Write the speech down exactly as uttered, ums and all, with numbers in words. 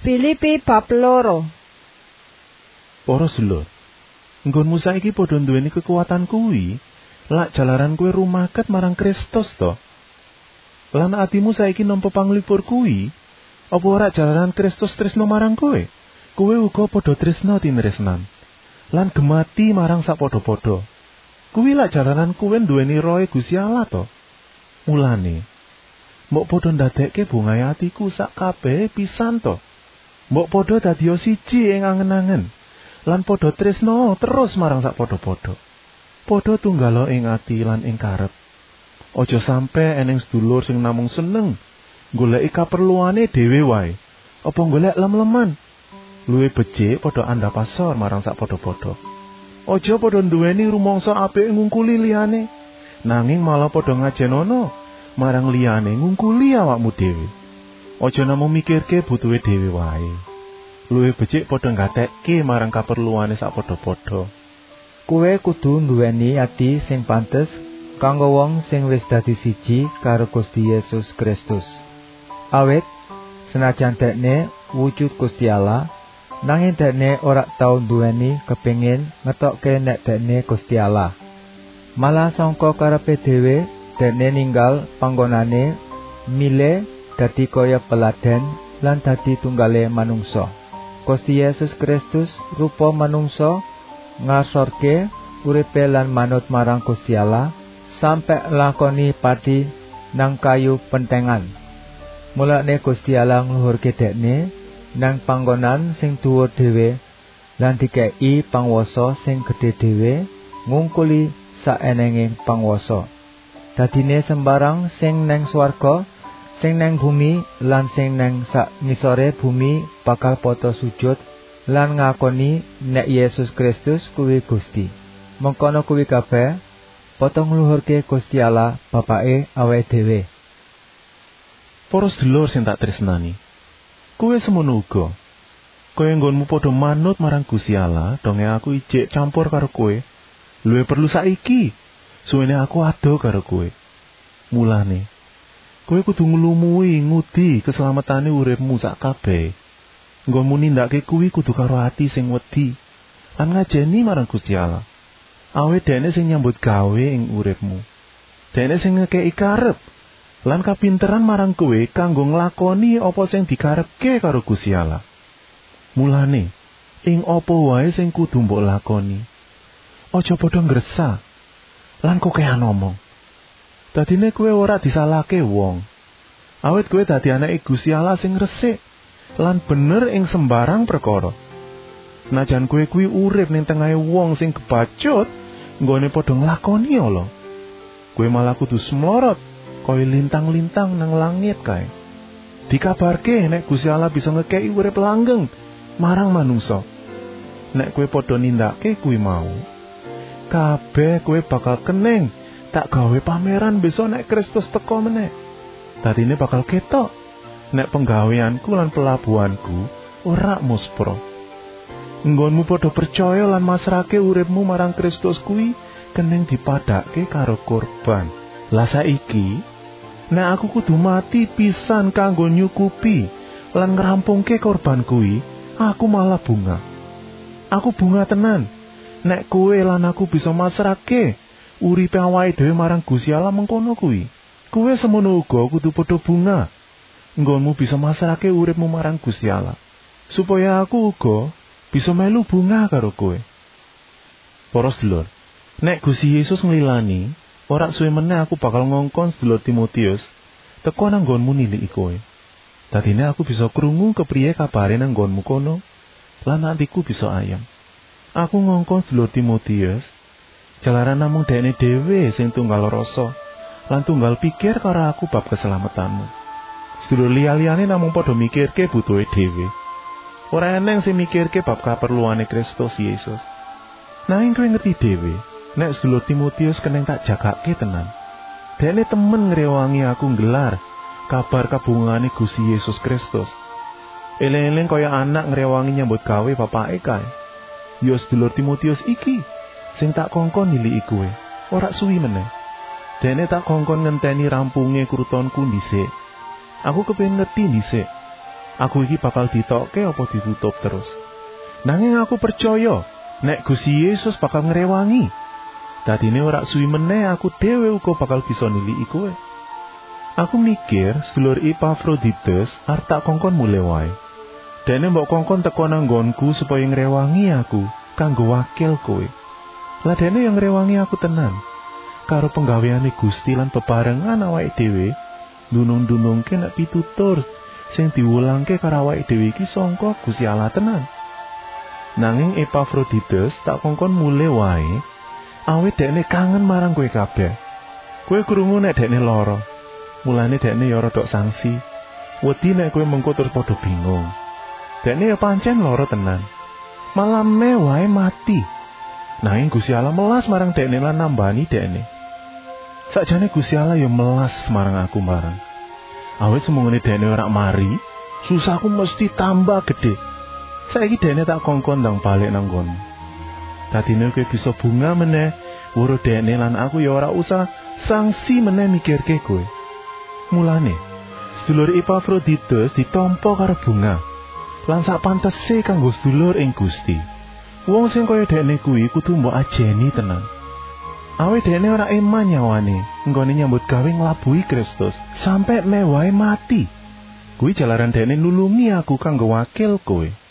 Filipi bab loro. Para sedulur, nggonmu saiki padha nduweni kekuatan kuwi, lak jalaran kowe rumaket marang Kristus to. Lan atimu saiki nampa panglipur kuwi, apa ora jalaran Kristus tresno marang kowe? Kowe uga padha tresno tinresnan, lan gemati marang sapadha-padha. Kuwi lak jalaran kowe nduweni rohe Gusti Allah to. Mulane, mbok padha ndadekke bungahe atiku sak kabeh pisan to. Mbok padha dadi siji ing angen-angen, lan padha tresno terus marang sapadha-padha. Padha tunggalo ing ati lan ing karep. Aja sampe eneng sedulur sing namung seneng goleki kaperluane dhewe wae, apa golek lem-leman. Luwih becik padha andhapasor marang sapadha-padha. Aja padha nduweni rumangsa apik ngungkuli liyane, nanging malah padha ngajenono marang liyane ngungkuli awakmu dhewe. Aja namung mikirke butuhe dhewe wae. Luwih becik padha nggatekke marang kaperluane sapadha-padha. Kowe kudu nduweni ati sing pantes kanggo wong sing wis dadi siji karo Gusti Yesus Kristus. Awit senajan dekne wujud Gusti Allah, nanging dekne ora tau nduweni kepengin ngetokke nek dekne Gusti Allah. Malah sangka karepe dhewe dekne ninggal panggonane milih dadi kaya peladen lan dadi tunggale manungsa. Gusti Yesus Kristus rupa manungsa ngasorke uripe lan manut marang Gusti Allah sampe lakoni pati nang kayu pentengan. Mulane Gusti Allah ngluhurke dekne nang panggonan sing dhuwur dhewe lan dikeki pangwasa sing gedhe dhewe ngungkuli saenenging pangwasa. Dadine sembarang sing nang swarga, sing nang bumi lan sing nang sak ngisore bumi bakal pada sujud lan ngakoni nek Yesus Kristus kuwi Gusti. Mengkono kuwi kabeh padha ngluhurke Gusti Allah Bapake awake dhewe. Para sedulur sing tak tresnani, kowe semono uga. Kaya nggonmu padha manut marang Gusti Allah, donge aku ijik campur karo kowe. Luwih perlu saiki, suwene aku ado karo kowe. Mulane, kowe kudu nglumui ngudi keselamatane uripmu sak kabeh. Nggonmu nindakake kuwi kudu karo ati sing wedi lan ngajeni marang Gusti Allah. Awit dene sing nyambut gawe ing uripmu. Dene sing ngekeki karep lan kapinteran marang kowe kanggo nglakoni apa sing dikarepke karo Gusti Allah. Mulane, ing apa wae sing kudu mbok lakoni, aja padha ngresah lan kokehan omong. Dadine kowe ora disalahke wong. Awit kowe dadi anake Gusti Allah sing resik lan bener ing sembarang perkara. Najan kowe kuwi urip ning tengahe wong sing kebacut, nggone padha nglakoni ala. Kowe malah kudu semlorot kaya lintang-lintang nang langit kae. Dikabarke nek Gusti Allah bisa ngekeki urip langgeng marang manungsa. Nek kowe padha nindakake kuwi mau, kabeh kowe bakal keneng tak gawe pameran besok nek Kristus teka meneh. Dadine bakal ketok nek penggaweanku lan pelabuhanku ora muspro. Nggonmu padha percaya lan masrahke uripmu marang Kristus kuwi keneng dipadhake karo korban. Lah saiki nek aku kudu mati pisan kanggo nyukupi lan ngrampungke korban kuwi, aku malah bunga. Aku bunga tenan nek kowe lan aku bisa masrahke uripe awake dhewe marang Gusti Allah mengkono kuwi. Kowe semono uga kudu padha bunga. Nggonmu bisa masrahke uripmu marang Gusti Allah, supaya aku uga bisa melu bunga karo kowe. Para sedulur, nek Gusti Yesus nglilani, ora suwe meneh aku bakal ngongkon sedulur Timotius teko nang nggonmu niliki kowe. Dadine aku bisa krungu kepriye kabare nang nggonmu kono, lan atiku bisa ayem. Aku ngongkon sedulur Timotius jalaran namung dene dhewe sing tunggal rasa lan tunggal pikir karo aku bab keselamatanmu. Sedulur liya-liyane namung padha mikirke butuhe dhewe. Ora eneng sing mikirke bab kaperluane Kristus Yesus. Nanging kowe ngerti dhewe, nek sedulur Timotius keneng tak jagake tenan. Dene temen ngrewangi aku nggelar kabar kabungane Gusti Yesus Kristus. Eleng-eleng kaya anak ngrewangi nyambut gawe bapake kae. Ya sedulur Timotius iki sing tak kongkon niliki kowe. Ora suwi meneh. Dene tak kongkon ngenteni rampunge krutonku dhisik. Aku kepengin ngerti dhisik aku iki bakal ditokke apa ditutup terus. Nanging aku percaya nek Gusti Yesus bakal ngrewangi. Dadine ora suwi meneh aku dhewe uga bakal bisa niliki kowe. Aku mikir sedulur Epafroditus arep tak kongkon mule wae. Dene mbok kongkon teko nang nggonku supaya ngrewangi aku kanggo wakil kowe. Lah dene yang ngrewangi aku tenan. Karo penggaweane Gusti lan bebarengan awake dhewe dunung-dunungke nek pitutur sing diwulangke karo awake dhewe iki sangka Gusti Allah tenan. Nanging Epafroditus tak kongkon mule wae awit dekne kangen marang kowe kabeh. Kowe krungu nek dekne lara. Mulane dekne ya rada sangsi. Wedi nek kowe mengko terus padha bingung. Dekne ya pancen lara tenan. Malah wae mati. Nanging Gusti Allah melas marang dekne lan nambani dekne. Sakjane Gusti Allah ya melas marang aku marang. Awit semungene dekne ora mari, susahku mesti tambah gede. Saiki dekne tak kongkon ndang balik nang nggonmu. Dadine kowe bisa bunga meneh, weruh dekne lan aku ya ora usah sangsi meneh mikirke kowe. Mulane, sedulur Epafroditus ditampa karo bunga. Lan sak pantese kanggo sedulur ing Gusti. Wong sing kaya dekne kuwi kudu mbok ajeni tenan. Awit dekne ora eman nyawane, nggone nyambut gawe nglabuhi Kristus sampe mewahe mati. Kuwi jalaran dekne nulungi aku kanggo wakil kowe.